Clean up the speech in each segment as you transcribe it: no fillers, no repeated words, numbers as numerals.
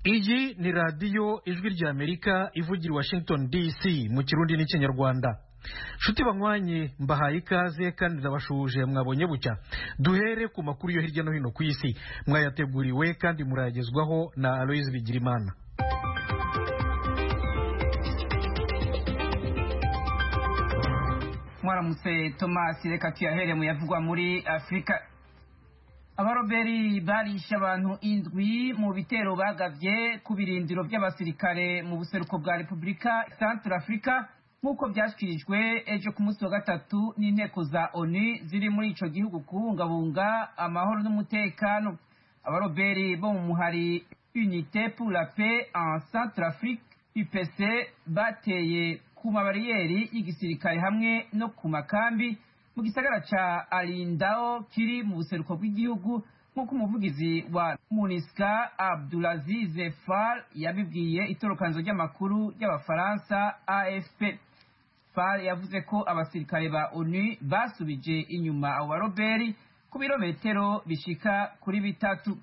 Iyi ni radiyo ijwi ry'Amerika ivugira i Washington DC mu kirundi n'ikinyarwanda. Nshuti banywanyi mbahaye ikaze kandi ndabashuje mwabonye bucya. Duhere ku makuru yo hirya no hino ku isi mwayateguriwe kandi murayagezwaho na Aloise Bigirimana. Mwaramutse Thomas, reka tuyahere mu yavugwa muri Afrika. Abaroberi barisha abantu indwi mu bitero bagavye ku birindiro by'abasirikare mu buseruko bwa Republika Central Africa nk'uko byashyikirijwe ejo ku munsi wa gatatu n'inteko za ONU ziri muri ico gihugu kubungabunga amahoro n'umutekano. Abaroberi bo mu muhari Unité pour la paix en Centrafrique UPC bateye ku mabariyeri y'igisirikare hamwe no ku makambi mu gisagara ca Alindao kiri mu buseruko bw'igihugu nk'uko umuvugizi wa MONUSCO Abdulaziz Fall yabibwiye itorokanzo ry'amakuru ry'abafaransa AFP. Fall yavuze ko abasirikare ba ONU basubije inyuma abo baroberi ku birometero bishika kuri bitatu.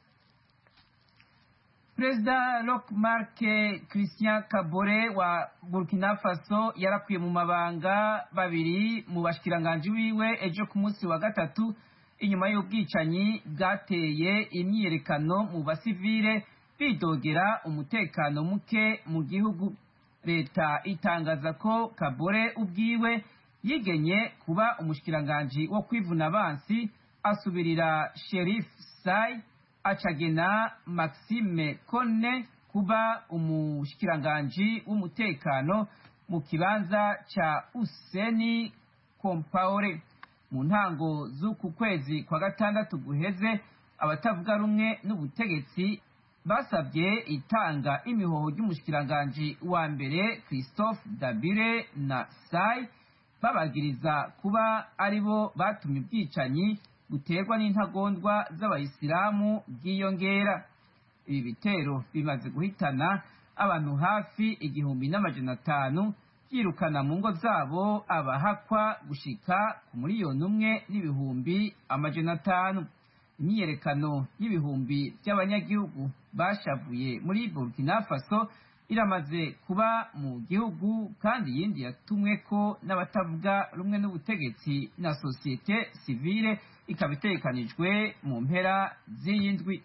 Perezida Roch-Marc Christian Kabore wa Burkina Faso yarakwiye mu mabanga babiri mu bashikiranganje wiwe ejo ku munsi wa gatatu inyuma y'ubwicanyi bwateye imyiyerekano mu basivile bidogera umutekano muke mu gihugu. Leta itangaza ko Kabore ubwiwe yigenye kuba umushikiranganje wo kwivuna abansi asubirira Sheriff Sai acagena Maxime Kone kuba umushikiranganji w'umutekano mu kibanza ca Useni Compaore. Mu ntango z'uku kwezi kwa gatandatu guheze abatavuga rumwe n'ubutegetsi basabye itanga imihoho ry'umushikiranganji wa mbere Christophe Dabire na Sai babagiriza kuba aribo batumye ubwicanyi buterwa n'intagondwa z'abayisilamu bwiyongera. Ibi bitero bimaze guhitana abantu hafi 1,500 byirukana mu ngo zabo abahakwa gushika ku miliyoni 1,500,000. Imyiyerekano y'ibihumbi by'abanyagihugu bashavuye muri Burkina Faso iramaze kuba mu gihugu kandi yindi yatumwe ko n'abatavuga rumwe n'ubutegetsi na societe civile ikaba itegekanijwe mu mpera z'iyi ndwi.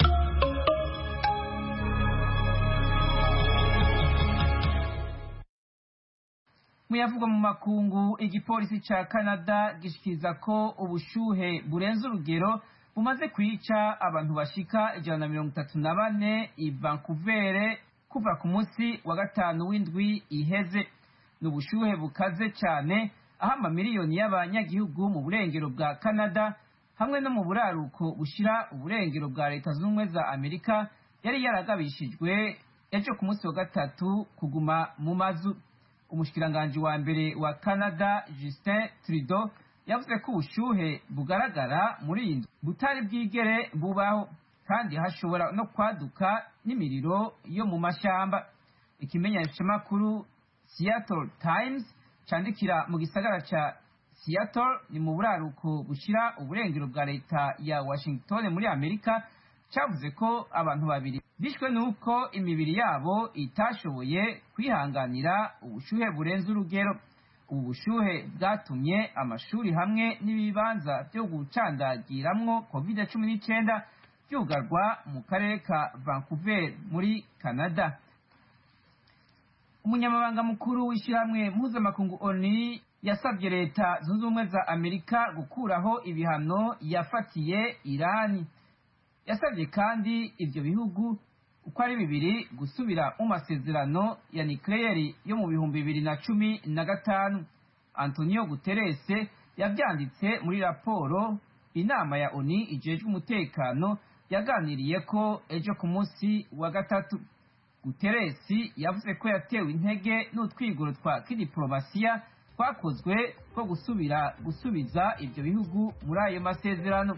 Muyavugwa mu makungu, igipolisi ca Canada gishikiriza ko ubushuhe burenze urugero bumaze kwica abantu bashika 134 i Vancouver kuva ku munsi wa gatanu w'indwi iheze. N'ubushuhe bukaze cyane aho amamiliyoni y'abanyagihugu mu burengero bwa Canada hamwe no mu buraruko bushira uburengero bwa Leta Zunze za Amerika yari yaragabishijwe ejo ku munsi wa gatatu kuguma mu mazu. Umushikiranganje wa mbere wa Canada Justin Trudeau yavuze ko ubushuhe bugaragara muri iyi butari bwigere bubaho kandi hashobora no kwaduka n'imiriro yo mu mashamba. Ikimenyeshamakuru Seattle Times candikira mu gisagara ca Seattle ni mu buraruko bushira uburengero bwa leta ya Washington muri Amerika cavuze ko abantu babiri bishwe nuko imibiri yabo itashoboye kwihanganira ubushuhe burenze urugero. Ubu bushuhe bwatumye amashuri hamwe n'ibibanza byo gucandagiramwo COVID-19 byugarwa mu karere ka Vancouver muri Canada. Umunyamabanga mukuru w'ishyirahamwe mpuzamakungu ONU yasabye Leta Zunze Ubumwe za Amerika gukuraho ibihano yafatiye Irani. Yasabye kandi ivyo bihugu uko ari bibiri gusubira mu masezerano ya nucleaire yo mu 2015. Antonio Guterres yabyanditse muri raporo inama ya ONU ijejwe umutekano yaganiriye ko ejo ku munsi wa gatatu. Guterres yavuze ko yatewe intege n'utwigoro twa kidiplomasiya twakozwe ko gusubiza ivyo bihugu muri ayo masezerano.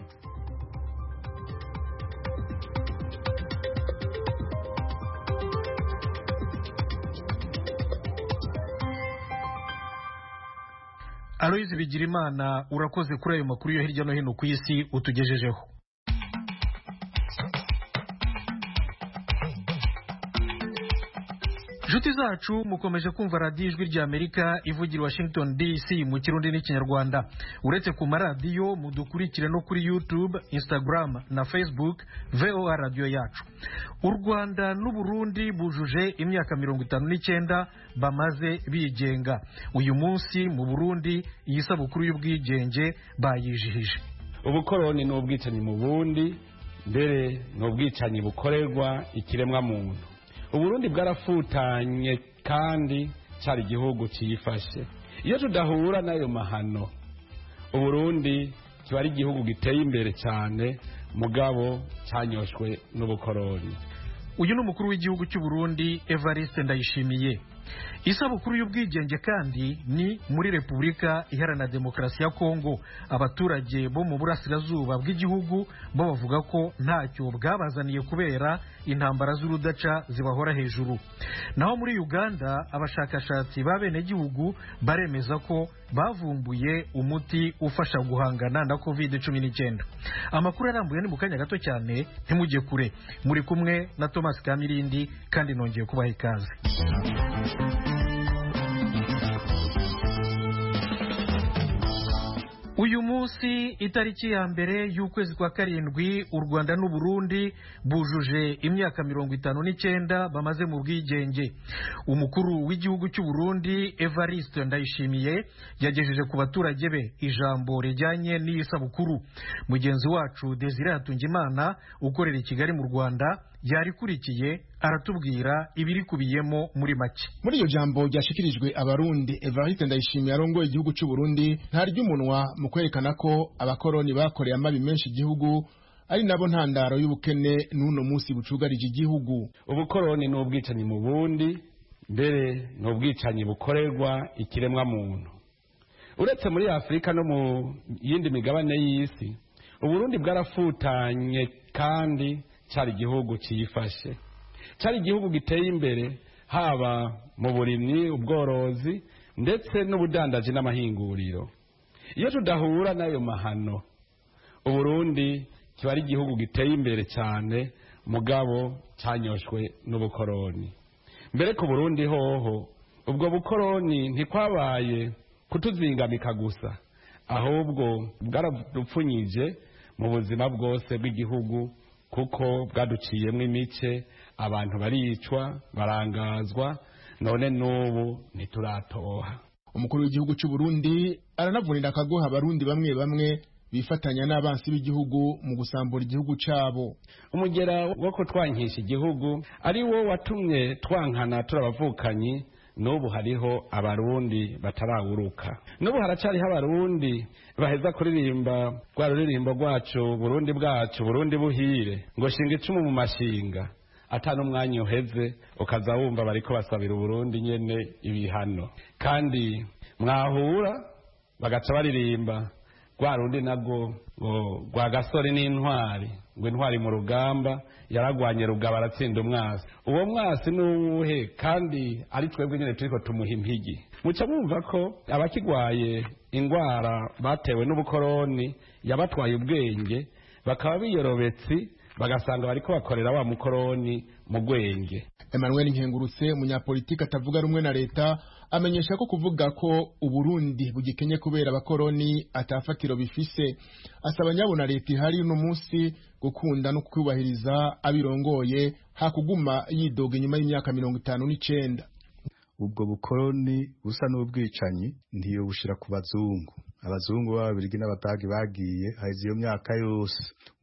Aloise Bigirimana urakoze kuri ayo makuru yo hirya no hino ku isi utugejejeho. Inshuti zacu mukomeje kumva radiyo ijwi ry'Amerika ivugira Washington DC mu kirundi n'ikinyarwanda. Uretse ku maradiyo mudukurikire no kuri YouTube, Instagram na Facebook VOA radio yacu. U Rwanda n'u Burundi bujuje imyaka 59 bamaze bigenga. Uyu munsi mu Burundi iyi sabukuru y'ubwigenge bayijihije. Ubukoroni n'ubwicanyi mu Burundi, mbere n'ubwicanyi bukorerwa ikiremwa muntu. Uburundi bwarafutanye kandi cyari igihugu cyifashe. Iyo tudahura nayo mahano, Uburundi kiba ari igihugu giteye imbere cyane, mugabo cyanyoshwe n'ubukoroni. Uyu ni umukuru w'igihugu cy'u Burundi Evariste Ndayishimiye. Isabukuru y'ubwigenge kandi ni muri Repubulika Iharanira Demokarasi ya Kongo. Abaturage bo mu burasirazuba bw'igihugu bo bavuga ko ntacyo bwabazaniye kubera intambara z'urudaca zibahora hejuru. Naho muri Uganda abashakashatsi b'abenegihugu baremeza ko bavumbuye umuti ufasha guhangana na COVID-19. Amakuru arambuye ni mu kanya gato cyane, ntimujye kure. Muri kumwe na Thomas Kamirindi kandi nongeye kubaha ikaze. Uyu munsi itariki ya mbere y'ukwezi kwa karindwi u Rwanda n'u Burundi bujuje imyaka 59 bamaze mu bwigenge. Umukuru w'igihugu cy'u Burundi Evariste Ndayishimiye yagejeje ku baturage be ijambo rijyanye n'isabukuru. Mugenzi wacu Desire Hatungimana ukorera i Kigali mu Rwanda yarikurikiye aratubwira ibiri kubiyemo muri make. Muri iyo jambo ryashikirijwe abarundi, Evariste Ndayishimiye arongoye igihugu cy'u Burundi ntarya umunwa mu kwerekana ko abakoroni bakoreye amabi menshi igihugu ari nabo ntandaro y'ubukene n'uno munsi bucugarije igihugu. Ubukoroni n'ubwicanyi mu Burundi, mbere n'ubwicanyi bukorerwa ikiremwa muntu. Uretse muri Afrika no mu yindi migabane y'isi, Uburundi bwarafutanye kandi cyari igihugu cyifashe. Cyari igihugu giteye imbere haba mu burimyi, ubworozi ndetse n'ubudandaji n'amahinguriro. Iyo tudahura nayo mahano, Uburundi kiba ari igihugu giteye imbere cyane, mugabo cyanyoshwe n'ubukoroni. Mbere ku Burundi hoho ubwo bukoroni ntikwabaye kutuzingamika gusa, ahubwo bwaradupfunyije mu buzima bwose bw'igihugu, kuko bwaduciyemo imice, abantu baricwa, barangazwa, none n'ubu ntituratoha. Umukuru w'igihugu cy'u Burundi aranavunira akagoha abarundi bamwe bamwe bifatanya n'abansi b'igihugu mu gusambura igihugu cyabo. Umugera wo kutwankisha igihugu ari wo watumye twankana turabavukanyi, n'ubu hariho abarundi batarawuruka. N'ubu haracariho abarundi baheza kuririmba rwa ruririmbo rwacu Burundi bwacu Burundi buhire, ngo shinga icumu mu mashinga, atanu umwanya uheze ukaza wumva bariko basabira Burundi nyene ibihano. Kandi mwahura bagaca baririmba rwa rundi nago rwa gasore n'intwari, ngo intwari mu rugamba yaragwanye rugaba aratsinda umwasi. Uwo mwasi n'uwuhe kandi ari twebwe nyene turiko tumuha impigi. Muca mwumva ko abakigwaye ingwara batewe n'ubukoroni yabatwaye ubwenge, bakaba biyorobetsi bagasanga bariko bakorera wa mukoroni mu gwenge. Emmanuel Nkengurutse, munyapolitiki atavuga rumwe na leta, amenyesha ko kuvuga ko Uburundi bugikenye kubera abakoroni atafatiro bifise. Asaba nyabona leta ihari uno munsi gukunda no kwubahiriza abirongoye, hakuguma yidoga nyuma y'imyaka 59. Ubwo bukoroni busa n'ubwicanyi ntiyo bushira ku bazungu. Abazungu b'Ababirigi n'Abadagi bagiye haize iyo myaka yose.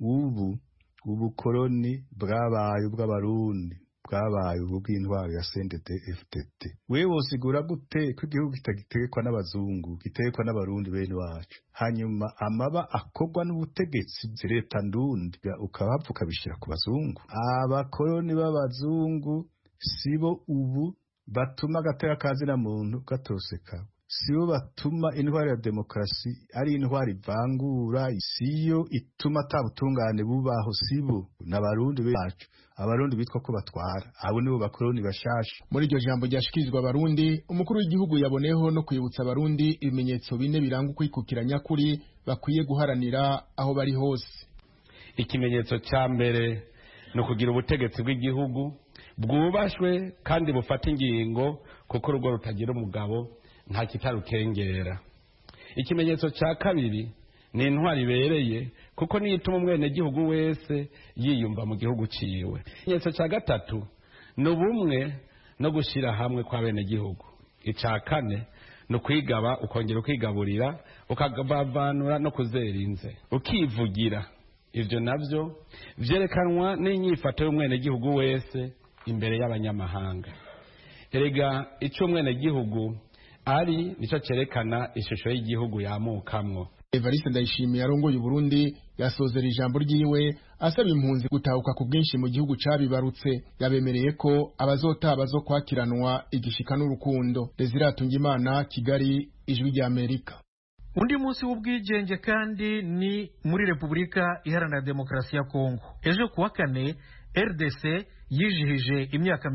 Ubukoroni bwabaye ubw'abarundi, bwabaye ubw'intwaro ya CNDD-FDD. Wewe usigura gute ko igihugu kitagitekwa n'abazungu, gitekwa n'abarundi bene wacu? Hanyuma amaba akogwa n'ubutegetsi leta ndundi ukabavuka bishira ku bazungu. Abakoroni b'abazungu sibo ubu batuma gateka kazina muntu gatoseka. Siyo batuma intwari ya demokarasi ari intwari ivangura, siyo ituma atabutungane bubaho, sibo n'abarundi bacu. Abarundi bitwa ko batwara, abo nibo bakoroni bashasha. Muri iryo jambo ryashikirizwa abarundi, umukuru w'igihugu yaboneho no kwibutsa abarundi ibimenyetso bine biranga ukwikukiranya kuri bakwiye guharanira aho bari hose. Ikimenyetso cya mbere no kugira ubutegetsi bw'igihugu bwubashwe kandi bufata ingingo, kuko urugo rutagira umugabo nta kitarukengera. Ikimenyetso cya kabiri ni intwari ibereye, kuko niyo ituma umwenegihugu wese yiyumva mu gihugu ciwe. Ikimenyetso cya gatatu ni ubumwe no gushyira hamwe kw'abenegihugu. Icya kane ni ukwigaba, ukongera ukigaburira, ukavavanura no kuzerinze, ukivugira. Ivyo navyo vyerekanwa n'inyifato y'umwenegihugu wese imbere y'abanyamahanga. Erega icyo umwenegihugu ari nico cerekana ishusho y'igihugu yamukamwo. Evariste Ndayishimiye arongoye Burundi yasozera ijambo ryiwe asaba impunzi gutahuka ku bwinshi mu gihugu cabibarutse. Yabemereye ko abazotaha bazokwakiranwa igishika n'urukundo. Desire Atungimana, Kigali, Ijwi rya Amerika. Undi munsi w'ubwigenge kandi ni muri Repubulika Iharanira Demokarasi ya Kongo. Ejo kuwa kane RDC yijihije imyaka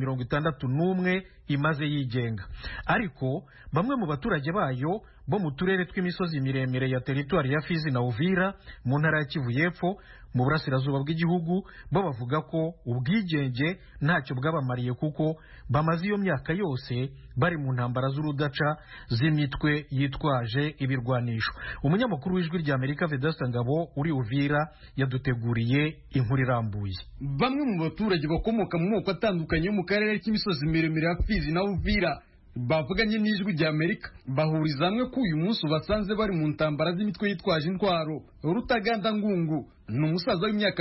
61 imaze yigenga, ariko bamwe mu baturage bayo bo mu turere tw'imisozi miremire ya teritwari ya Fizi na Uvira mu ntara ya Kivu y'Epfo mu burasirazuba bw'igihugu bo bavuga ko ubwigenge ntacyo bwabamariye, kuko bamaze iyo myaka yose bari mu ntambara z'urudaca z'imitwe yitwaje ibirwanisho. Umunyamakuru w'Ijwi rya Amerika Vedaste Ngabo uri Uvira yaduteguriye inkuru irambuye. Bamwe mu baturage bakomoka mu moko atandukanye yo mu karere k'imisozi miremire ya Fizi na Uvira bavuganye n'Ijwi rya Amerika bahuriza hamwe ko uyu munsi basanze bari mu ntambara z'imitwe yitwaje intwaro. Rutaganda Ngungu ni umusaza w'imyaka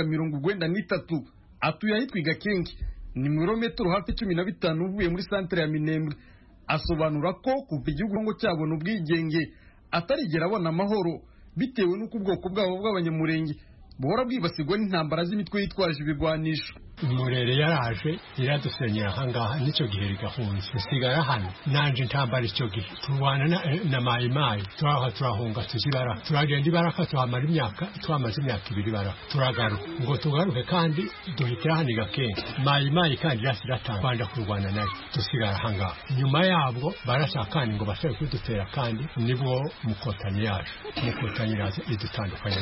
93 atuye ahitwa Gakenke, ni mirometero hafi 15 uvuye muri centre ya Minembwe. Asobanura ko kuva igihugu ngo cyabona ubwigenge atarigera abona amahoro, bitewe n'uko ubwoko bwabo bw'abanyamurenge buhora bwibasigwa n'intambara z'imitwe yitwaje ibigwanisho. Umurere yaraje iradusenyera ahangaha, nicyo gihe rigahunze sigara hano nanje ntambara icyo gihe turwana na mayimayi, turahunga tuzibara, turagenda ibaraka, tuhamara imyaka, twamaze imyaka 2 baraka, turagaruka ngo tugaruke kandi duhitira hano Gakenke. Mayimayi kandi irasiratanga kwanda kurwana nayo, tusigara ahangaha. Nyuma yabwo barashakana ngo bashaka kudutera, kandi nibwo mukotanye yaje, mukotanye yaje idutandukanye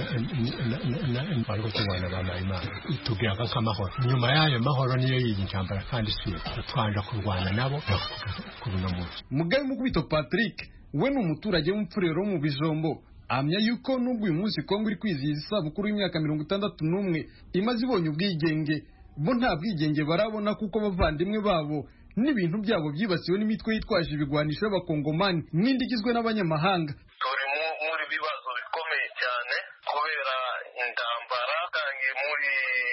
bariko turwana na mayimayi, tugira nk'amahoro. Nyuma yayo mahoro niyo y'intambara kandi siyo twanja kurwana nabo kuruno munsi. Mugabe Mukubito Patrick we ni umuturage w'umfurero mu Bijombo, amya yuko nubwo uyu munsi Kongo iri kwizihiza isabukuru y'imyaka 61 imaze ibonye ubwigenge, bo nta bwigenge barabona, kuko bavandimwe babo n'ibintu byabo byibasiwe n'imitwe yitwaje ibigwanisho y'abakongomani n'indi igizwe n'abanyamahanga. Turi muri bibazo bikomeye cyane kubera intambara tangiye muri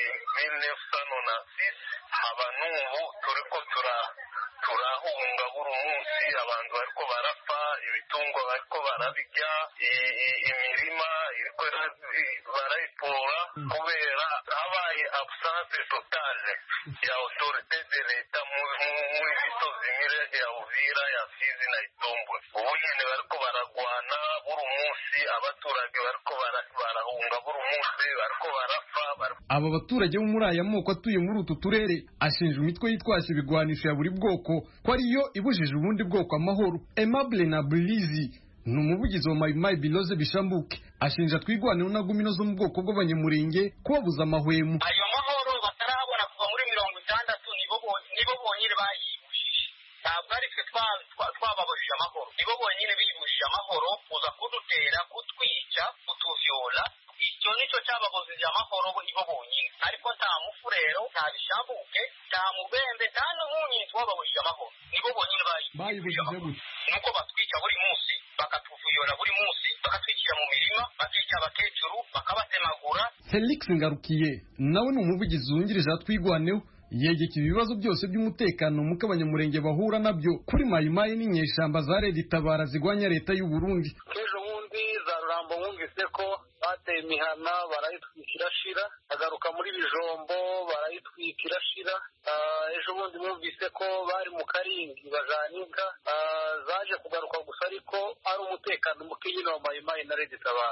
1996 haba n'ubu turiko turahunga buri munsi, abantu bariko barapfa, ibitungwa bariko barabirya, imirima iriko barayipora kubera habaye absence totale ya autorité de l'État muri misozi miremire ya Uvira, ya Fizi na Itombwe. Ubu nyene bariko baragwana buri munsi, abaturage bariko barahunga buri munsi, bariko barapfa. Aba baturage bo muri aya moko atuye muri utu turere ashinja imitwe yitwaje ibigwanisho ya buri bwoko ko ariyo ibujije ubundi bwoko amahoro. Aimable Nabulizi ni umuvugizi wa Mayimayi Biloze Bishambuke, ashinja twigwaniro na gumino zo mu bwoko bw'abanyamurenge kubabuza amahwemo. Ayo mahoro batarabona kuva muri 60 nibo bonyine bayibujije, ntabwo ari twe twababujije amahoro, nibo bonyine biyibujije amahoro, kuza kudutera, kutwica, kutuvyola. Icyo nicyo cyababujije amahoro, nibo bonyine, ariko nta mufurero, nta Bishambuke, nta Mubembe, nta n'umunyi twababujije amahoro, nibo bonyine bayibujije amahoro. Nuko batwica buri munsi, bakatuvuyola buri munsi, bakatwicira mu mirima, bakica abakecuru, bakabatemagura. Felix Ngarukiye nawe ni umuvugizi wungirije atwigwaneho, yegeka ibibazo byose by'umutekano muko abanyamurenge bahura nabyo kuri Mayimayi n'inyeshamba za Red Tabara zigwanya leta y'u Burundi. Ejo bundi za Rurambo mwumvise ko bateye imihana barayitwikira shira, agaruka muri Bijombo barayitwikira shira. Ejo bundi mwumvise ko bari mu Karingi bajanika, zaje kugaruka gusa ariko ari umutekano muke nyine wa Mayimayi na Red Tabara.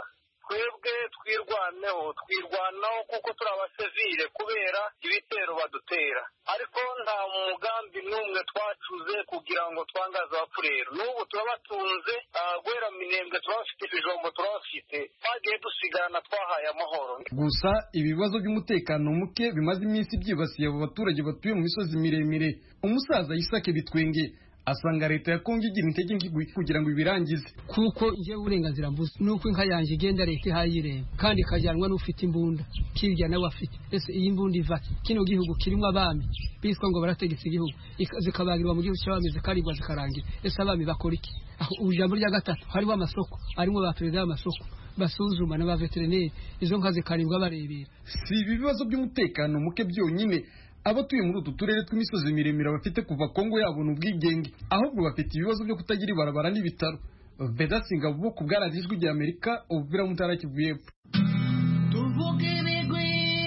twebwe twirwanaho kuko turi abasivile kubera ibitero badutera, ariko nta mugambi n'umwe twacuze kugira ngo twangaze abapfurero. N'ubu turabatunze, guhera Minembwe turabafite, Bijombo turabafite, twagiye dusigarana twahaye amahoro. Gusa ibibazo by'umutekano muke bimaze iminsi byibasiye abo baturage batuye mu misozi miremire. Umusaza Isake Bitwenge asanga leta ya Kongo igira intege nke kugira ngo ibirangize, kuko nje uburenganzira mbuze nuko inka yanje igenda leta ihayireba kandi kajyanwa n'ufite imbunda kirya nawe afite. Ese iyi mbunda iva kino gihugu kirimo abami biswa ngo barategetse igihugu zikabagirwa mu gihugu cy'abami zikaribwa zikarangira. Ese abami bakora iki? Aho ujambo rya gatatu hariho amasoko, harimo ba perezida y'amasoko basuzuma na ba veterineri, izo nka zikaribwa barebera. Si ibibazo by'umutekano muke byonyine abatuye muri utu turere tw'imisozi miremire bafite kuva Kongo yabona ubwigenge, ahubwo bafite ibibazo byo kutagira ibarabara n'ibitaro. Vedasinga bo ku bw'Ijwi ry'Amerika Uvira mu Ntara Kivu y'Epfo. Tuvuge ibigwi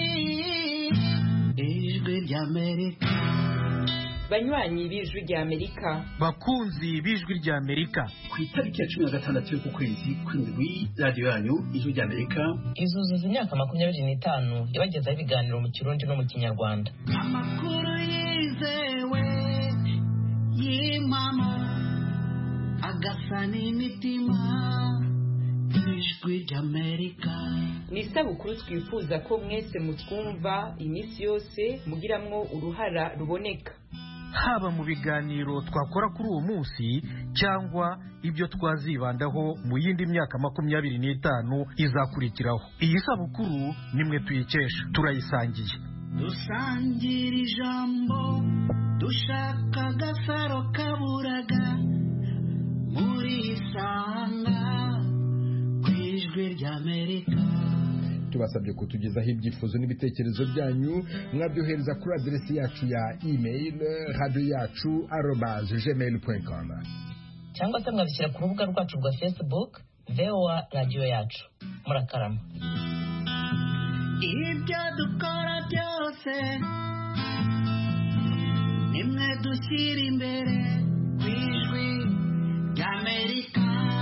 Ijwi ry'Amerika. Banywanyi b'Ijwi ry'Amerika, bakunzi b'Ijwi ry'Amerika, ku itariki ya 16 y'uku kwezi kw'indwi radiyo yanyu Ijwi ry'Amerika izuzuza imyaka 25 yabagezaho ibiganiro mu Kirundi no mu Kinyarwanda. Amakuru yizewe y'imama agasa n'imitima. Ijwi ry'Amerika ni isabukuru twifuza ko mwese mutwumva iminsi yose mugiramwo uruhara ruboneka, haba mu biganiro twakora kuri uwo munsi cyangwa ibyo twazibandaho mu yindi myaka 25 izakurikiraho. Iyi sabukuru nimwe tuyikesha, turayisangiye. Dusangira ijambo dushaka agasaro kaburaga muri Isanga ku Ijwi ry'Amerika. Tubasabye kutugezaho ibyifuzo n'ibitekerezo byanyu, mwabyohereza kuri aderesi yacu ya email radioyacu@gmail.com cyangwa se mwabishyira ku rubuga rwacu rwa Facebook VOA Radio Yacu. Murakarama. Ibyo dukora byose nimwe dushyira imbere ku Ijwi ry'Amerika.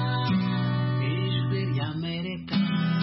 Ijwi ry'Amerika.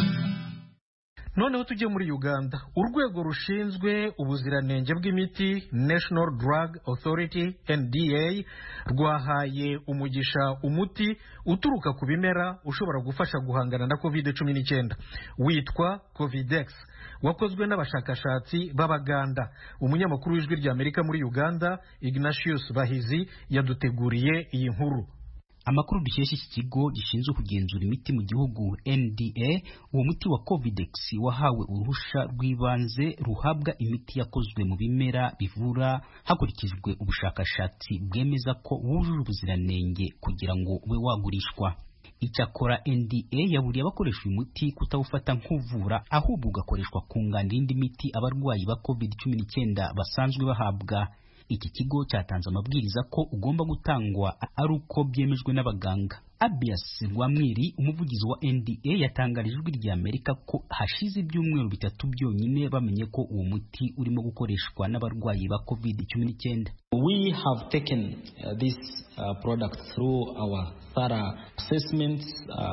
Noneho tujye muri Uganda. Urwego rushinzwe ubuziranenge bw'imiti National Drug Authority NDA rwahaye umugisha umuti uturuka ku bimera ushobora gufasha guhangana na COVID-19 witwa Covidex, wakozwe n'abashakashatsi b'Abaganda. Umunyamakuru w'Ijwi ry'Amerika muri Uganda Ignatius Bahizi yaduteguriye iyi nkuru. Amakuru dukesha iki kigo gishinzwe kugenzura imiti mu gihugu NDA, uwo muti wa Covidex wahawe uruhusha rw'ibanze ruhabwa imiti yakozwe mu bimera bivura hakurikijwe ubushakashatsi bwemeza ko wujuje ubuziranenge kugira ngo ube wagurishwa. Icyakora NDA yaburiye abakoresha uyu muti kutawufata nk'uvura, ahubwo ugakoreshwa kunganira indi miti abarwayi ba COVID-19 basanzwe bahabwa. Iki kigo cyatanze amabwiriza ko ugomba gutangwa ari uko byemejwe n'abaganga. Abias Rwamwiri, umuvugizi wa NDA, yatangarije Ijwi ry'Amerika ko hashize ibyumweru 3 byonyine bamenye ko uwo muti urimo gukoreshwa n'abarwayi ba COVID-19. We have taken this product through our thorough assessments.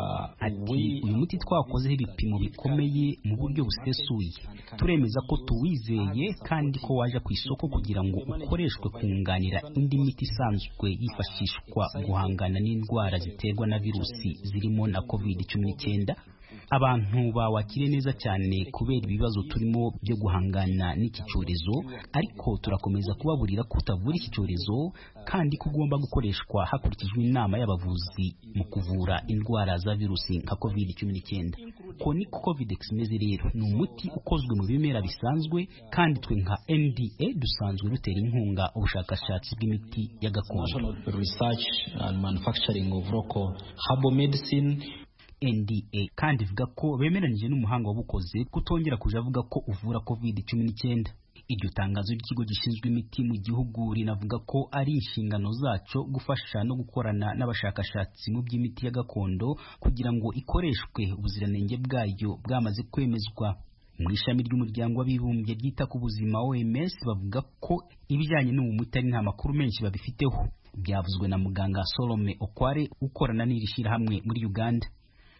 Uyu muti twakozeho ibipimo bikomeye mu buryo busesuye. Turemeza ko tuwizeye kandi ko waje ku isoko kugira ngo ukoreshwe kunganira indi miti isanzwe yifashishwa guhangana n'indwara ziterwa na virusi zirimo na COVID-19. Abantu bawakire neza cyane kubera ibibazo turimo byo guhangana n'iki cyorezo, ariko turakomeza kubaburira ko utavura iki cyorezo kandi kugomba gukoreshwa hakurikijwe inama y'abavuzi mu kuvura indwara za virusi nka COVID-19. Ko ni Covidex meze rero, ni umuti ukozwe mu bimera bisanzwe kandi twe nka NDA dusanzwe rutera inkunga ubushakashatsi bw'imiti ya gakondo. Research and manufacturing of local herbal medicine. NDA kandi ivuga ko bemeranyije n'umuhanga wabukoze kutongera kuja avuga ko uvura COVID-19. Iryo tangazo ry'ikigo gishinzwe imiti mu gihugu rinavuga ko ari inshingano zaco gufasha no gukorana n'abashakashatsi mu by'imiti ya gakondo kugira ngo ikoreshwe ubuziranenge bwayo bwamaze kwemezwa. Mu ishami ry'umuryango w'abibumbye ryita ku buzima OMS bavuga ko ibijyanye n'uwo muti ari nta makuru menshi babifiteho. Byavuzwe na muganga Solome Okware ukorana n'iri shyirahamwe muri Uganda.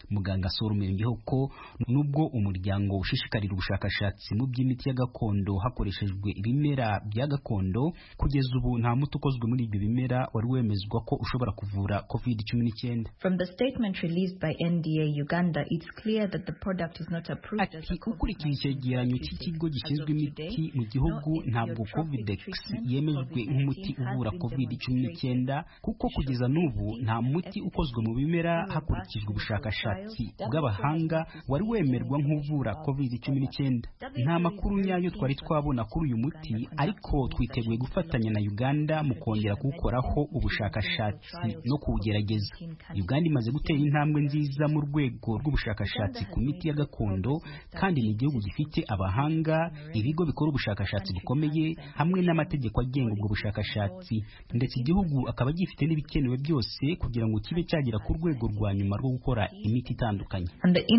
Muganga Sorume yongeyeho ko nubwo umuryango ushishikarira ubushakashatsi mu by'imiti ya gakondo hakoreshejwe ibimera bya gakondo, kugeza ubu nta muti ukozwe muri ibyo bimera wari wemezwa ko ushobora kuvura COVID-19. From the statement released by NDA Uganda, it's clear that the product is not approved as a COVID-19. Ukurikije icyegeranyo cy'ikigo gishinzwe imiti mu gihugu, ntabwo Covidex yemejwe nk'umuti uvura COVID-19 kuko kugeza n'ubu nta muti ukozwe mu bimera hakurikijwe ubushakashatsi bw'abahanga wari wemerwa nk'uvura COVID-19. Nta makuru nyayo twari twabona kuri uyu muti, ariko twiteguye gufatanya na Uganda mu kongera kuwukoraho ubushakashatsi no kuwugerageza. Uganda imaze gutera intambwe nziza mu rwego rw'ubushakashatsi ku miti ya gakondo, kandi ni igihugu gifite abahanga, ibigo bikora ubushakashatsi bukomeye hamwe n'amategeko agenga ubwo bushakashatsi, ndetse igihugu akaba gifite n'ibikenewe byose kugira ngo kibe cyagera ku rwego rwa nyuma rwo gukora imiti itandukanye.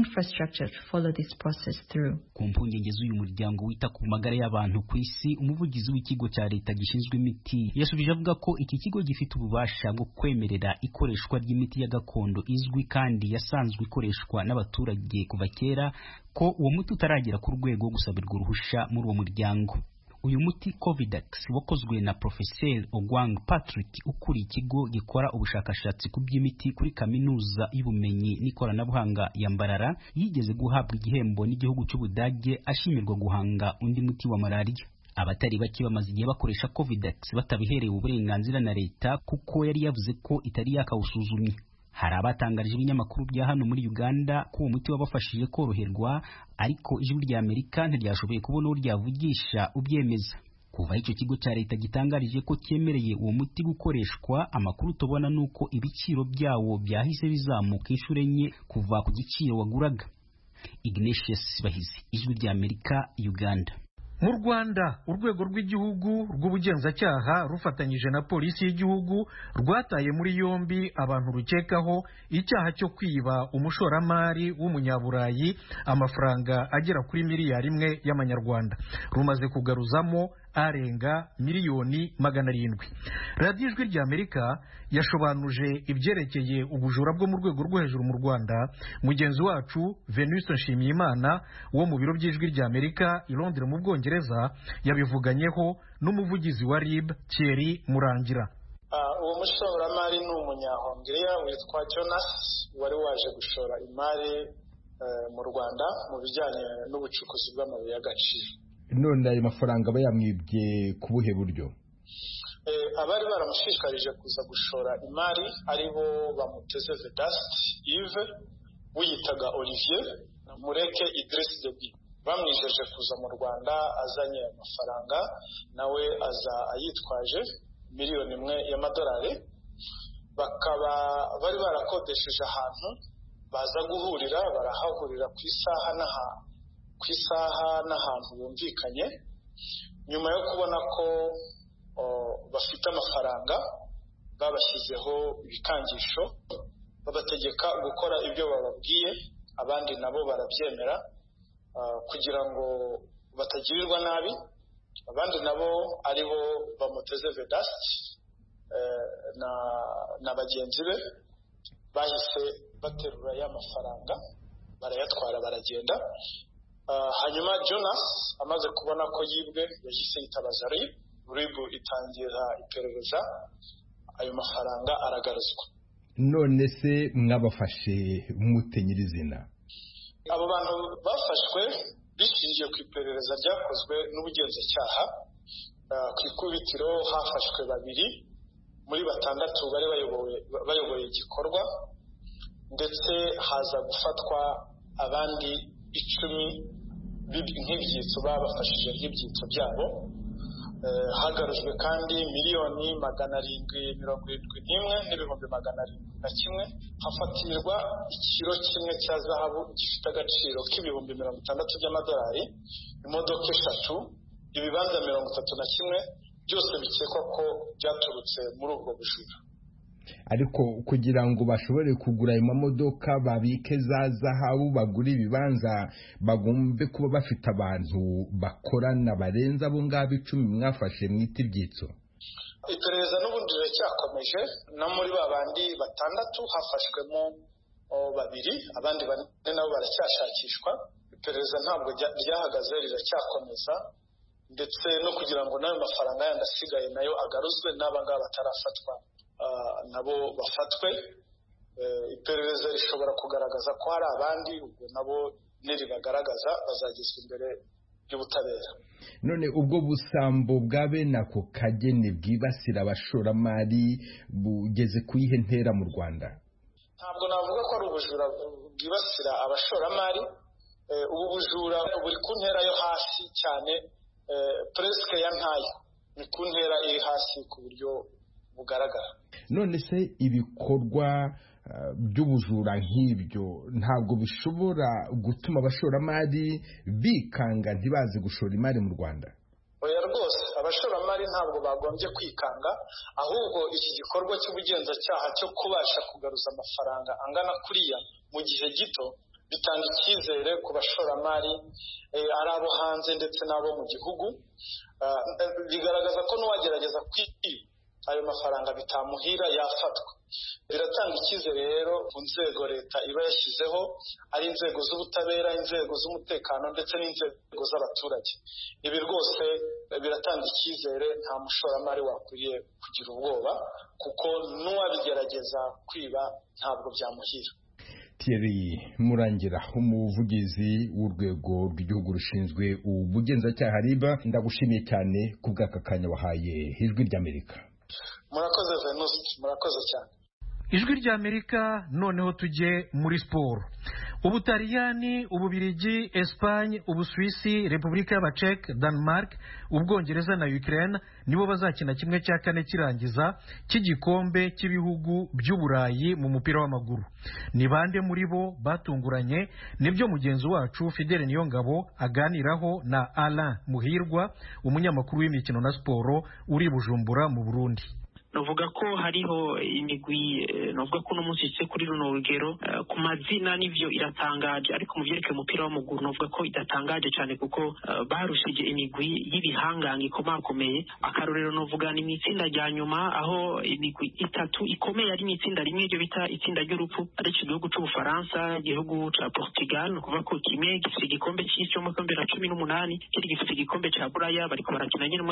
Ku mpungenge z'uyu muryango wita ku magara y'abantu ku isi, umuvugizi w'ikigo cya leta gishinzwe imiti yasubije avuga ko iki kigo gifite ububasha bwo kwemerera ikoreshwa ry'imiti ya gakondo izwi kandi yasanzwe ikoreshwa n'abaturage kuva kera, ko uwo muti utaragera ku rwego rwo gusabirwa uruhusha muri uwo muryango. Uyu muti Covidex wakozwe na Professor Ogwang Patrick ukuriye ikigo gikora ubushakashatsi ku by'imiti kuri kaminuza y'ubumenyi n'ikoranabuhanga ya Mbarara, yigeze guhabwa igihembo n'igihugu cy'Ubudage ashimirwa guhanga undi muti wa malaria. Abatari bake bamaze igihe bakoresha Covidex batabiherewe uburenganzira na leta kuko yari yavuze ko itari yakawusuzumye. Hari abatangarije ibinyamakuru bya hano muri Uganda ko uwo muti wabafashije koroherwa, ariko ijwi rya Amerika ntiryashoboye kubona uwo ryavugisha ubyemeza. Kuva icyo kigo cya leta gitangarije ko cyemereye uwo muti gukoreshwa, amakuru tubona nuko ibiciro byawo byahise bizamuka inshuro enye kuva ku giciro waguraga. Ignatius Bahizi, ijwi rya Amerika, Uganda. Mu Rwanda, urwego rw'igihugu rw'ubugenzacyaha rufatanyije na polisi y'igihugu rwataye muri yombi abantu rukekaho icyaha cyo kwiba umushoramari w'umunyaburayi amafaranga agera kuri miliyari 1 y'amanyarwanda. Rumaze kugaruzamo arenga miliyoni 700. Radio Ijwi rya Amerika yashobanuje ibyerekeye ubujura bwo mu rwego rwo hejuru mu Rwanda. Mugenzi wacu Venuste Nshimiyimana wo mu biro by'Ijwi rya Amerika i Londres mu Bwongereza yabivuganyeho n'umuvugizi wa RIB Thierry Murangira. Uwo mushoramari ni umunyahongiriya witwa Jonas wari waje gushora imari mu Rwanda mu bijyanye n'ubucukuzi bw'amabuye y'agaciro. None ayo mafaranga bayamwibye ku buhe buryo? Abari baramushishikarije kuza gushora imari aribo bamuteze Vedast Yves, wiyitaga Olivier na Mureke Idriss Deby. Bamwijeje kuza mu Rwanda azanye amafaranga, nawe aza ayitwaje miliyoni 1 y'amadolari. Bakaba bari barakodesheje ahantu baza guhurira, barahahurira ku isaha n'ahantu bumvikanye. Nyuma yo kubona ko bafite amafaranga, babashyizeho ibikangisho, babategeka gukora ibyo bababwiye, abandi nabo barabyemera kugira ngo batagirirwa nabi. Abandi nabo aribo bamuteze Vedast na bagenzi be bahise baterura ya mafaranga barayatwara baragenda. Hanyuma Jonas amaze kubona ko yibwe yahise yitabaza RIB itangira iperereza, ayo mafaranga aragaruzwa. None se mwabafashe mutenyirizina? Abo bantu bafashwe bishingiye ku iperereza ryakozwe n'ubugenzacyaha. Ku ikubitiro hafashwe 2 muri 6 bari bayoboye igikorwa, ndetse haza gufatwa abandi 10 nk'ibyitso babafashije nk'ibyitso byabo. Hagarujwe kandi miliyoni 771 n'ibihumbi 701. Hafatirwa ikiro kimwe cya zahabu gifite agaciro k'ibihumbi 60 by'amadolari, imodoka 3, ibibanza 31, byose bikekwa ko byaturutse muri ubwo bujura. Ariko kugira ngo bashobore kugura ayo mamodoka, babike za zahabu, bagura ibibanza, bagombe kuba bafite abantu bakorana barenza abo ngabo 10 mwafashe mwita ibyitso. Iperereza n'ubundi riracyakomeje, no muri babandi 6 hafashwemo babiri, abandi 4 nabo baracyashakishwa. Iperereza ntabwo ryahagaze, riracyakomeza, ndetse no kugira ngo nayo mafaranga yandi asigaye nayo agaruzwe n'abangaba batarafatwa nabo bafatwe. Iperereza rishobora kugaragaza ko hari abandi, ubwo nabo niribagaragaza bazagezwa imbere y'ubutabera. None ubwo busambo bwa bene ako kageni bwibasira abashoramari bugeze ku ihe ntera mu Rwanda? Ntabwo navuga ko ari ubujura bwibasira abashoramari. Ubu bujura buri ku ntera yo hasi cyane, presque ya ntayo, ni ku ntera iri hasi ku buryo bugaragara. None se ibikorwa by'ubujura nk'ibyo ntabwo bishobora gutuma abashoramari bikanga ntibaze gushora imari mu Rwanda? Oya rwose, abashoramari ntabwo bagombye kwikanga, ahubwo iki gikorwa cy'ubugenzacyaha cyo kubasha kugaruza amafaranga angana kuriya mu gihe gito bitanga icyizere ku bashoramari, ari abo hanze ndetse n'abo mu gihugu. Bigaragaza ko n'uwagerageza kwiba ayo mafaranga bitamuhira yafatwa. Biratanga icyizere rero ku nzego leta iba yashyizeho, ari inzego z'ubutabera, inzego z'umutekano ndetse n'inzego z'abaturage. Ibi rwose biratanga icyizere, nta mushoramari wakwiriye kugira ubwoba, kuko n'uwabigerageza kwiba ntabwo byamuhira. Thierry Murangira, umuvugizi w'urwego rw'igihugu rushinzwe ubugenzacyaha RIB, ndagushimiye cyane ku bw'aka kanya wahaye Ijwi ry'Amerika. Murakoze Venuste, murakoze cyane. Ijwi ry'Amerika. Noneho tujye muri siporo. Ubutaliyani, Ububirigi, Espagne, Ubusuwisi, Repubulika y'Abacek, Denmark, Ubwongereza na Ukraine nibo bazakina kimwe cya kane kirangiza cy'igikombe cy'ibihugu by'Uburayi mu mupira w'amaguru. Ni bande muri bo batunguranye? Nibyo mugenzi wacu Fidele Niyongabo aganiraho na Alain Muhirwa, umunyamakuru w'imikino na siporo uri Bujumbura mu Burundi. Novuga ko hariho imigwi, novuga ko uno munsi kuri runo rugero ku mazina n'ivyo iratangaje, ariko mu vyerekeye umupira w'amaguru novuga ko idatangaje cyane kuko barushije imigwi y'ibihangange ikomakomeye. Akarorero novuga ni itsinda rya nyuma, aho imigwi itatu ikomeye ari itsinda rimwe, ryo bita itsinda ry'urupfu, ari igihugu c'Ubufaransa, igihugu ca Portugal. Kuva ko kimwe gifite igikombe cy'isi mu 2018, kiri gifite igikombe ca Buraya, bariko barakina nyine mu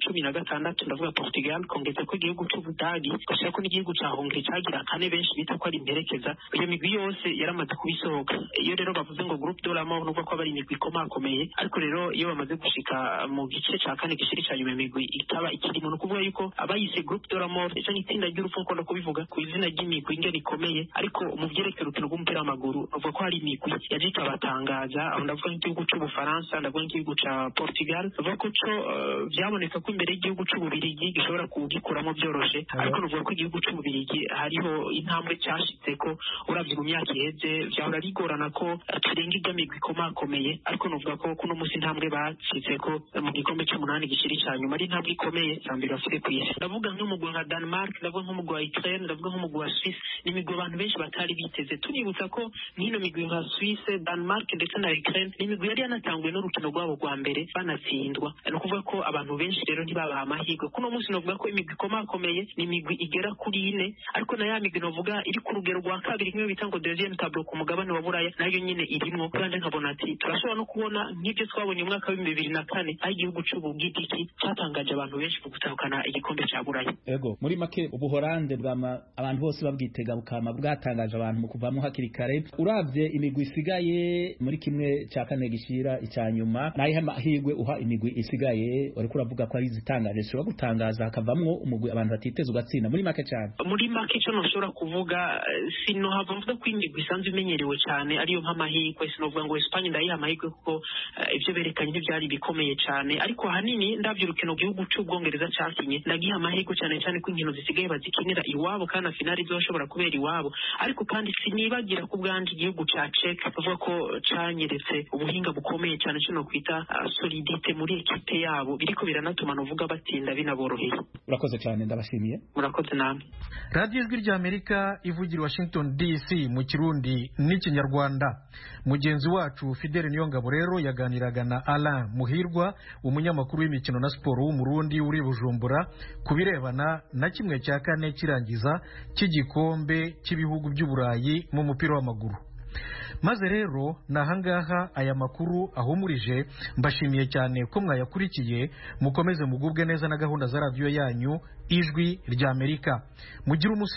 2016. Ndavuga Portugal, kongeza ko igihugu cy'Ubudagi, gusa ko n'igihugu cya Hongrie cyagira kane benshi bita ko ari imperekeza. Iyo migwi yose yaramaze kubisohoka. Iyo rero bavuze ngo Groupe de la Mort, nuko ko bari imigwi ikomakomeye, ariko rero iyo bamaze gushika mu gice cya kane gishiri cya nyuma imigwi itaba ikirimo, no kuvuga yuko abayise Groupe de la Mort cyangwa itsinda ry'urupfu nko kubivuga ku izina ry'imigwi ingene ikomeye, ariko mu vyerekeye urukino rw'umupira w'amaguru nuvuga ko hari imigwi yaje ikabatangaza. Aho ndavuga nk'igihugu cy'Ubufaransa, ndavuga nk'igihugu cya Portugal, nuvuga ko byaboneka ko imbere y'igihugu cy'Ububirigi gishobora kugikuramo byoroshye, ariko nuvuga ko igihugu cy'Ububirigi hariho intambwe cyashitse ko uravye mu myaka iheze byahora rigorana ko turenga igamigwi ikomakomeye, ariko nuvuga ko kuno munsi intambwe bacitse ko mu gikombe cy'umunani gishiri cya nyuma ari intambwe ikomeye cyambere bafite ku isi. Ndavuga nk'umugwi nka Denmark, ndavuga nk'umugwi wa Ukraine, ndavuga nk'umugwi wa Suisse, n'imigwi abantu benshi batari biteze. Tunibutsa ko nk'ino migwi nka Suisse, Denmark ndetse na Ukraine n'imigwi yari yanatanguye n'urukino rwabo rwa mbere banatsindwa. Ni ukuvuga ko abantu benshi rero ntibabaha amahirwe. Kuno munsi novuga ko imigwi ikomakomeye ni imigwi igera kuri 4, ariko na ya migwi novuga iri ku rugero rwa kabiri nk'iyo bita ngo deuxième tableau ku mugabane wa Buraya, nayo nyine irimwo. Kandi nkabona ati turashobora no kubona nk'ibyo twabonye mu mwaka wa 2004, aho igihugu cy'Ubugiriki cyatangaje abantu benshi ku gutahukana igikombe cya Buraya. Ego muri make Ubuholande abantu bose babwitega bukama bwatangaje abantu mu kuvamo hakiri kare. Uravye imigwi isigaye muri kimwe cya kane gishira icya nyuma, nayo amahirwe uha imigwi isigaye, uri kuravuga ko ari zitangaje zishobora gutangaza hakavamwo umugwi abantu batiteze ugatsinda muri make cyane. Muri make cyo noshobora kuvuga sino hava mvuga ko imigwi isanzwe imenyerewe cyane ariyo nk'amahirwe. Sinovuga ngo Espagne ndayiha amahirwe kuko ibyo berekanye ntibyari bikomeye cyane, ariko hanini ndavye urukino gihugu cy'Ubwongereza cyakinye ndagiha amahirwe cyane cyane ko inkino zisigaye bazikinira iwabo kandi finali izoshobora kubera iwabo. Ariko kandi sinibagira ku bwanje igihugu cya Czech bavuga ko cyanyeretse ubuhinga bukomeye cyane cyo kwita solidite muri ekipe yabo, biriko biranatuma novuga batsinda binaboroheye. Urakoze cyane ndabashimira. turabashimiye. Murakoze namwe. radiyo ijwi ry'Amerika ivugira Washington DC mu Kirundi n'Ikinyarwanda. Mugenzi wacu Fidele Niyongabo rero yaganiraga na Alain Muhirwa, umunyamakuru w'imikino na siporo w'umurundi uri Bujumbura, ku birebana na 1/4 kirangiza cy'igikombe cy'ibihugu by'Uburayi mu mupira w'amaguru. Maze rero nahangaha aya makuru ahumurije, mbashimiye cyane ko mwayakurikiye. Mukomeze mugubwe neza na gahunda za radiyo yanyu Ijwi ry'Amerika. Mugire umunsi